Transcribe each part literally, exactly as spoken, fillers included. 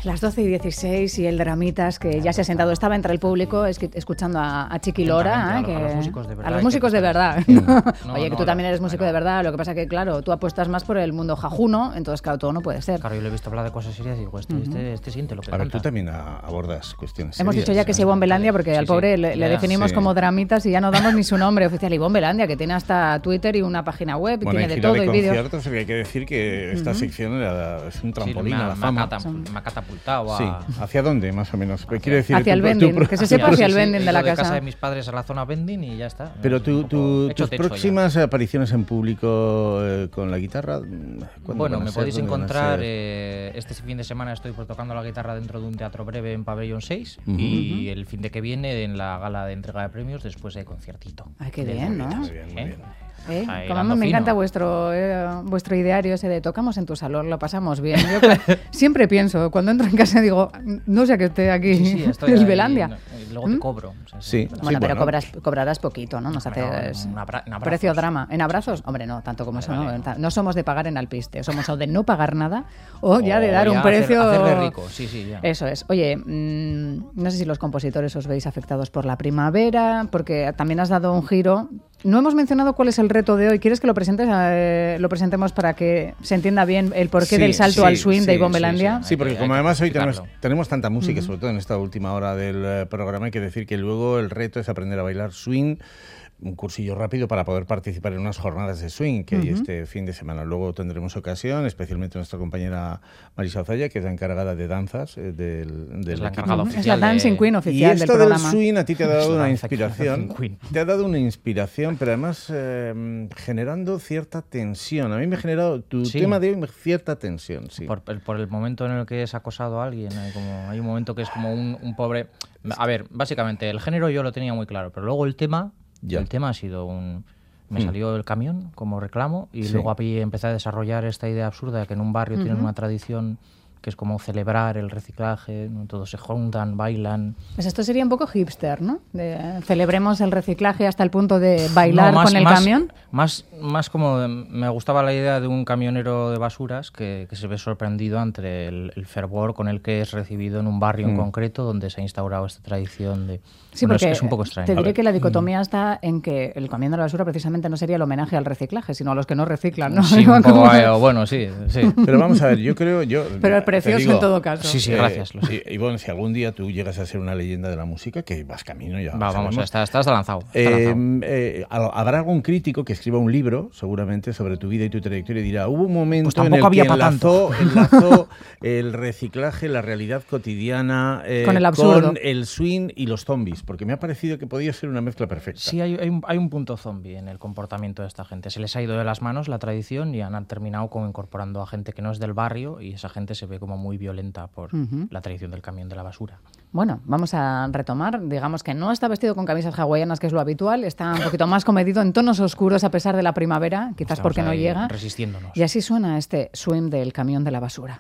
Las doce y dieciséis y el Dramitas, que ya se ha sentado, estaba entre el público es que, escuchando a, a Chiqui Lora. A, ¿eh? que, a los músicos de verdad. A los músicos de verdad. Sí. No, Oye, no, que tú no, también eres músico bueno. de verdad, lo que pasa que, claro, tú apuestas más por el mundo jajuno, entonces, claro, todo no puede ser. Claro, yo le he visto hablar de cosas serias y digo, este, uh-huh. este, este siente lo que A canta. ver, tú también abordas cuestiones Hemos serias. dicho ya que es Ivonne Belandia, porque sí, al pobre sí, le, le ya, definimos sí. como Dramitas y ya no damos ni su nombre oficial. Ivonne Belandia, que tiene hasta Twitter y una página web, y Bueno, tiene de gira todo de y vídeos. conciertos, hay que decir que esta uh-huh. sección era, es un trampolín sí, me, a la me fama. Ha catapult, me ha catapultado a... Sí, ¿hacia dónde más o menos? Hacia, Quiero decir, hacia tu, el vending, tu, que se sepa hacia el sí, vending sí, de la de casa. casa de mis padres a la zona vending y ya está. Pero tu, tu, tus techo próximas ya. apariciones en público eh, con la guitarra, bueno, me ser? podéis encontrar, ser? eh, este fin de semana estoy pues, tocando la guitarra dentro de un teatro breve en Pabellón seis uh-huh. y uh-huh. el fin de que viene en la gala de entrega de premios después de conciertito. Ay, qué bien, ¿no? Muy bien, muy bien. ¿Eh? Como me fino. encanta vuestro eh, vuestro ideario ese de tocamos en tu salón, lo pasamos bien. Yo siempre pienso, cuando entro en casa digo, no sé que esté aquí sí, sí, estoy el ahí, Belandia. No, y luego te cobro. O sea, sí, bueno, sí, pero bueno. Cobras, cobrarás poquito, ¿no? Nos bueno, haces en abra- en precio drama. ¿En abrazos? Hombre, no, tanto como vale, eso, vale, ¿no? No. No somos de pagar en alpiste, somos o de no pagar nada o ya de dar ya un precio... Hacer, hacerle rico, sí, sí, ya. Eso es. Oye, mmm, no sé si los compositores os veis afectados por la primavera, porque también has dado un giro... No hemos mencionado cuál es el reto de hoy. ¿Quieres que lo presentes, eh, lo presentemos para que se entienda bien el porqué sí, del salto sí, al swing sí, de Ivonne sí, Belandia? Sí, sí, porque como además hoy tenemos, explicarlo. tenemos tanta música, Uh-huh. sobre todo en esta última hora del uh, programa, hay que decir que luego el reto es aprender a bailar swing, un cursillo rápido para poder participar en unas jornadas de swing que uh-huh. hay este fin de semana. Luego tendremos ocasión, especialmente nuestra compañera Marisa Ozaya, que es la encargada de danzas eh, del, del es la equipo. encargada uh-huh. oficial. Es la Dancing de... Queen oficial y del esto programa. del swing a ti te ha dado una la inspiración. Te ha dado una inspiración, pero además eh, generando cierta tensión. A mí me ha generado tu sí. tema de hoy cierta tensión. Sí. Por, por el momento en el que es acosado a alguien, hay, como, hay un momento que es como un, un pobre... A ver, básicamente, el género yo lo tenía muy claro, pero luego el tema... Ya. El tema ha sido un... Me mm. salió el camión como reclamo y sí. luego ahí empecé a desarrollar esta idea absurda de que en un barrio uh-huh. tienen una tradición que es como celebrar el reciclaje, ¿no? Todos se juntan, bailan. Pues esto sería un poco hipster, ¿no? De, celebremos el reciclaje hasta el punto de bailar no, más, con el más, camión. Más, más como de, me gustaba la idea de un camionero de basuras que, que se ve sorprendido ante el, el fervor con el que es recibido en un barrio mm. en concreto donde se ha instaurado esta tradición de... Sí, bueno, porque es, es un poco extraño. Te diré que la dicotomía mm. está en que el camión de la basura precisamente no sería el homenaje al reciclaje, sino a los que no reciclan, ¿no? Sí, un poco, eh, bueno, sí, sí. Pero vamos a ver, yo creo... yo Pero el precioso digo, en todo caso. Sí, sí, gracias. Eh, y bueno, si algún día tú llegas a ser una leyenda de la música, que vas camino ya. Va, vamos, está, estás lanzado. Está eh, lanzado. Eh, habrá algún crítico que escriba un libro, seguramente, sobre tu vida y tu trayectoria y dirá, hubo un momento pues en el había que enlazó, tanto. enlazó el reciclaje, la realidad cotidiana, eh, con, el absurdo. con el swing y los zombies, porque me ha parecido que podía ser una mezcla perfecta. Sí, hay, hay, un, hay un punto zombie en el comportamiento de esta gente. Se les ha ido de las manos la tradición y han terminado como incorporando a gente que no es del barrio y esa gente se ve como muy violenta por uh-huh. la tradición del camión de la basura. Bueno, vamos a retomar. Digamos que no está vestido con camisas hawaianas, que es lo habitual. Está un poquito más comedido en tonos oscuros a pesar de la primavera, quizás Estamos porque no llega. Resistiéndonos. Y así suena este swing del camión de la basura.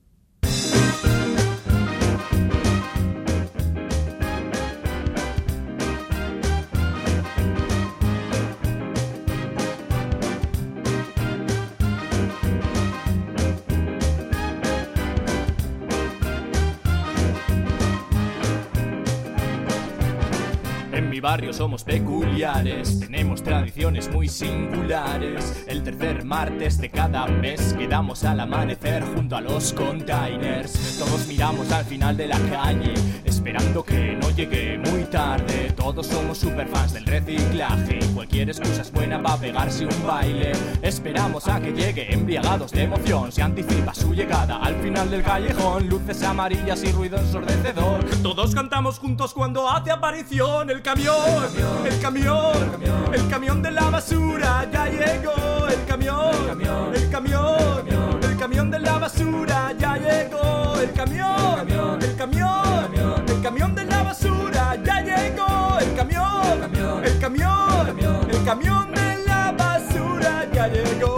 En mi barrio somos peculiares, tenemos tradiciones muy singulares. El tercer martes de cada mes quedamos al amanecer junto a los containers. Todos miramos al final de la calle, esperando que no llegue muy tarde. Todos somos superfans del reciclaje y cualquier excusa es buena para pegarse un baile. Esperamos a que llegue embriagados de emoción, se anticipa su llegada al final del callejón. Luces amarillas y ruido ensordecedor, todos cantamos juntos cuando hace aparición el camión, el camión, el camión, el camión de la basura ya llegó. El camión, el camión, el camión de la basura ya llegó. El camión, el camión, el camión de la basura ya llegó. El camión, el camión, el camión de la basura ya llegó.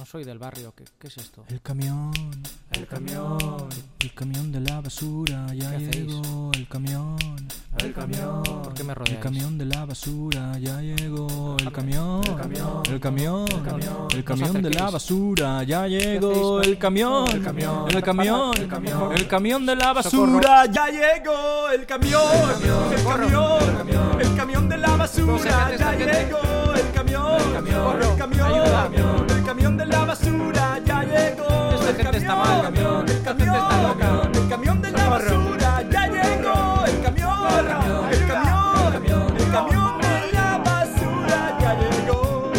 soy del barrio. ¿Qué, qué es esto? El camión, El camión. el camión de la basura, ya ¿Qué llegó. El camión, El camión. ¿Por qué me rodeáis? el camión de la basura, ya llegó. El camión, El camión. el camión, El camión. el No camión os de la acerquéis. basura, ya llegó. hacéis? El camión, El camión. el camión, El camión. el camión de la Socorro. basura, ya llegó. El camión, el Socorro. camión, El camión. el camión de la basura, gente, ya gente. llegó. El camión, El camión. el camión, Ayuda. el camión de la basura, ya llegó. Esta El gente está mal. camión, Camión. el Esta gente está loca. camión, el camión de la Socorro. basura, ya llegó. El camión, el camión, el camión, el camión de la basura, ya llegó.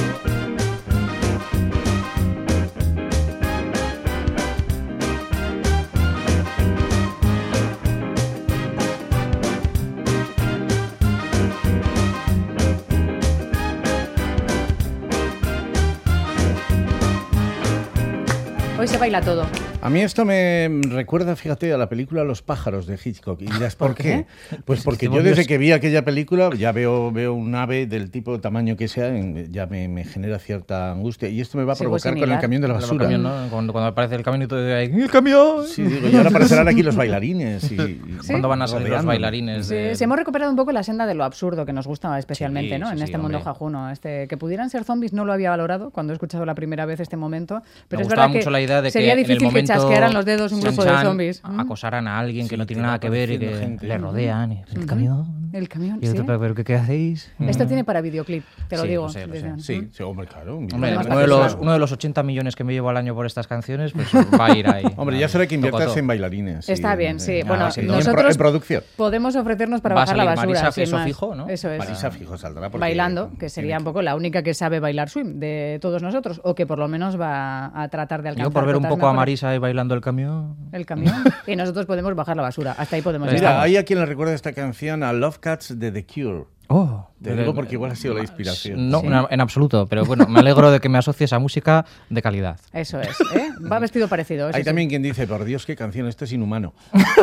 Hoy se baila todo. A mí esto me recuerda, fíjate, a la película Los pájaros de Hitchcock. ¿Y dirás por qué? Pues porque yo desde que vi aquella película ya veo, veo un ave del tipo de tamaño que sea, en- ya me, me genera cierta angustia. Y esto me va a Sigo provocar sin con el hilar. camión de la El basura. camión, ¿no? Cuando, cuando aparece el camión y todo de ahí, ¡el camión! Sí, digo, y ahora aparecerán aquí los bailarines. Y, y- ¿Cuándo van a salir los rodeándome. bailarines? Sí, de- sí, hemos recuperado un poco la senda de lo absurdo que nos gusta especialmente, Sí, ¿no? sí, en sí, este mundo hombre. jajuno. Este, que pudieran ser zombies no lo había valorado cuando he escuchado la primera vez este momento. Pero Me es gustaba verdad mucho que la idea de sería que en el difícil que momento chasquearan los dedos un grupo de Chan-chan zombies. ¿Mm? acosaran a alguien que Sí, no te tiene va nada que ver y que apareciendo gente. le rodean. y, el camión. El camión, Y otro, sí. ¿pero qué, qué hacéis? Esto Mm. tiene para videoclip, te lo Sí, digo. lo sé, lo sé. Desde- Sí, sí, hombre, claro. un Hombre, video. uno de, los, claro. uno de los ochenta millones que me llevo al año por estas canciones, pues va a ir ahí. Hombre, ya será que Toco inviertas todo. en bailarines. Está y bien, en- sí. en- Bueno, ah, sí, en nosotros pro- en producción. podemos ofrecernos para Va a bajar la salir basura. Marisa, sin eso más. fijo, ¿no? Eso es. Marisa fijo saldrá. porque- Bailando, que sería un tiene poco la única que sabe bailar swing de todos nosotros, o que por lo menos va a tratar de alcanzar. Yo por ver un cotas poco a mejores. Marisa ahí bailando el camión. El camión. Y nosotros podemos bajar la basura. Hasta ahí podemos Ahí llegar. Mira, hay a quien le recuerda esta canción a Love Cats de The Cure. Oh, Te digo porque igual ha sido la inspiración. No, Sí. en- en absoluto, pero bueno, me alegro de que me asocies a música de calidad. Eso es. ¿eh? Va vestido parecido. eso Hay sí. también quien dice, por Dios, qué canción, esto es inhumano.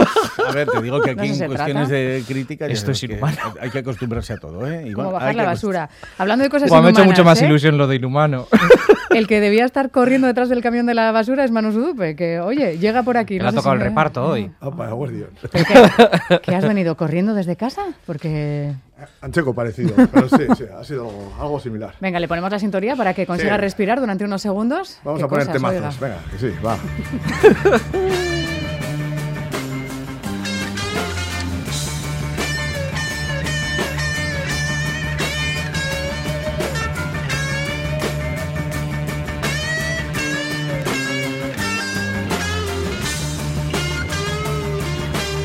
A ver, te digo que No aquí se en trata. cuestiones de crítica ya Esto sabes es que inhumano. hay que acostumbrarse a todo, ¿eh? Igual, Como hay bajar que la acost- basura. Hablando de cosas Buah, me ha hecho inhumanas, mucho más ¿eh? ilusión lo de inhumano. El que debía estar corriendo detrás del camión de la basura es Manu Sudupe, que, oye, llega por aquí. Que no le ha sé tocado si el me- reparto hoy. Apa, guardián. ¿Pero qué? ¿Que has venido corriendo desde casa? Porque... Ancheco parecido, pero sí, sí, ha sido algo, algo similar. Venga, le ponemos la sintonía para que consiga Sí. respirar durante unos segundos. Vamos ¿Qué a poner cosas, temazos, oiga? venga, que sí, va.